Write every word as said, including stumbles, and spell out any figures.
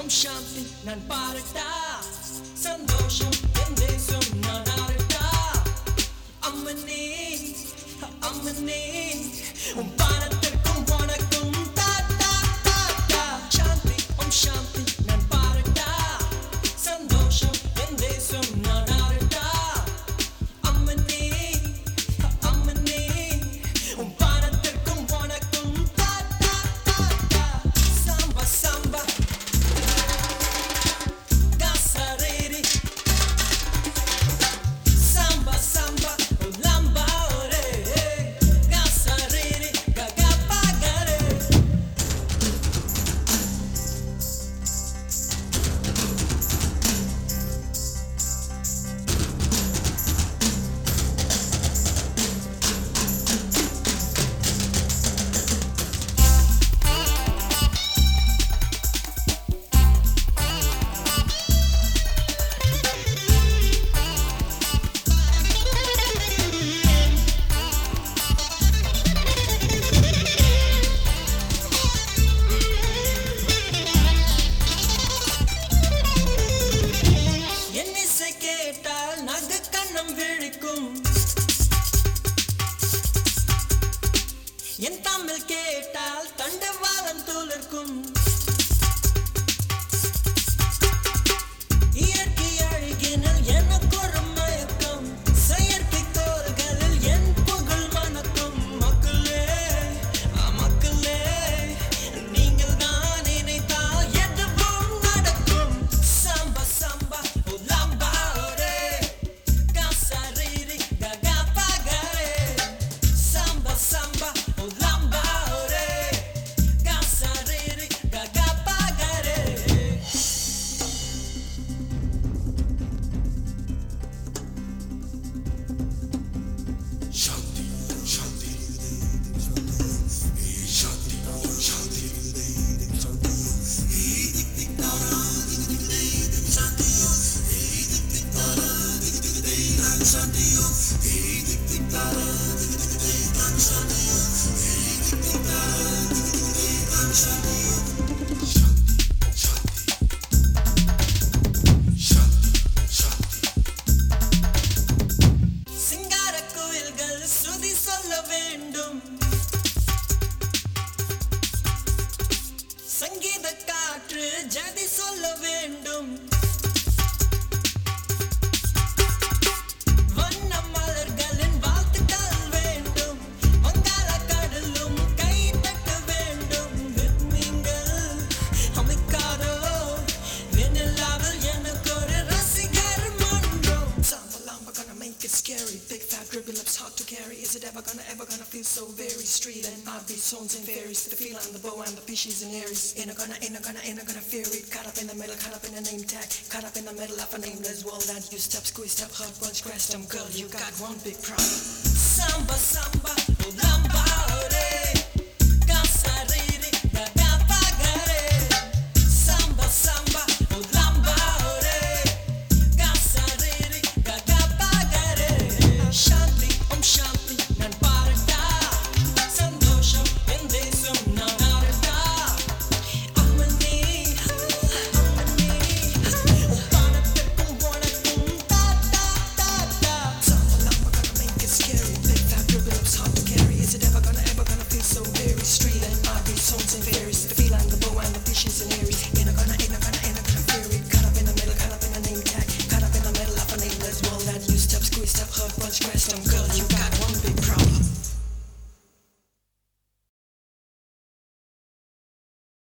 ஓம் சாந்தி நான் பாரட்டா சந்தோஷம் என் தேசம் நான் ஆரட்டா அம்மனே அம்மனே உன் பாரத்திற்கும் உனக்கும் தாத்தா தாத்தா சாந்தி ஓம் சாந்தி நான் பாரட்டா சந்தோஷம் என் தேசம் நான் ஆரட்டா அம்மனே அம்மனே உன் பாரத்திற்கும் உனக்கும் தாத்தா தாத்தா சம்பா சம்பா Gasarere Samba samba lamba ore Gasarere gagapagare என்னிசை கேட்டால் நகை கண்ணம் விழிக்கும் என் தமிழ் கேட்டால் தண்டவாளம் துளிர்க்கும் இயற்கை அழகினில் எனக்கு ஒரு மயக்கம் செயற்கை தோள்களில் என் புகழ் மணக்கும் மக்களே ஆ மக்களே நீங்கள் தான் நினைத்தால் எதுவும் நடக்கும் சம்பா சம்பா lamba ore Gasarere gagapagare Samba samba lamba ore Gasarere gagapagare Shanti, Shanti, Shanti, Shanti, சிங்கார கோயில்கள் ஸ்ருதி சொல்ல வேண்டும் சங்கீத காற்று ஜதி சொல்ல வேண்டும் வண்ண மலர்களின் வாழ்த்துக்கள் வேண்டும் வங்காள கடலும் கை தட்ட வேண்டும் நீங்கள் அமைக்காரோ வெண்ணிலாவில் எனக்கு ஒரு ரசிகர் மன்றம் Samba lamba gonna make it scary big fat drippy lips hard to carry is it ever gonna ever gonna feel so very street and not be songs and fairies the feel and the bow and the fishes and Aries ain't a gonna ain't a gonna ain't a gonna fear it caught up in the middle caught up in the name tag caught up in the middle of a nameless world and you step squeeze step hug bunch crash them girl you got one big problem samba samba lamba ore Gasarere gagapagare samba samba lamba ore Gasarere gagapagare Shanti om shanti nan parata sandosham en desam nan arata ammane ammane panathukkum vonakkum ta ta ta ta Samba lamba gonna make it scary big fat drippy lips hard to carry is it ever gonna ever gonna feel so very street and not be songs and fairies the feel and the bow and the fishes and Aries ain't a gonna ain't a gonna ain't a gonna fear it caught up in the middle caught up in the name tag caught up in the middle of a nameless world and you step squeeze step hug bunch crash them girl you got one big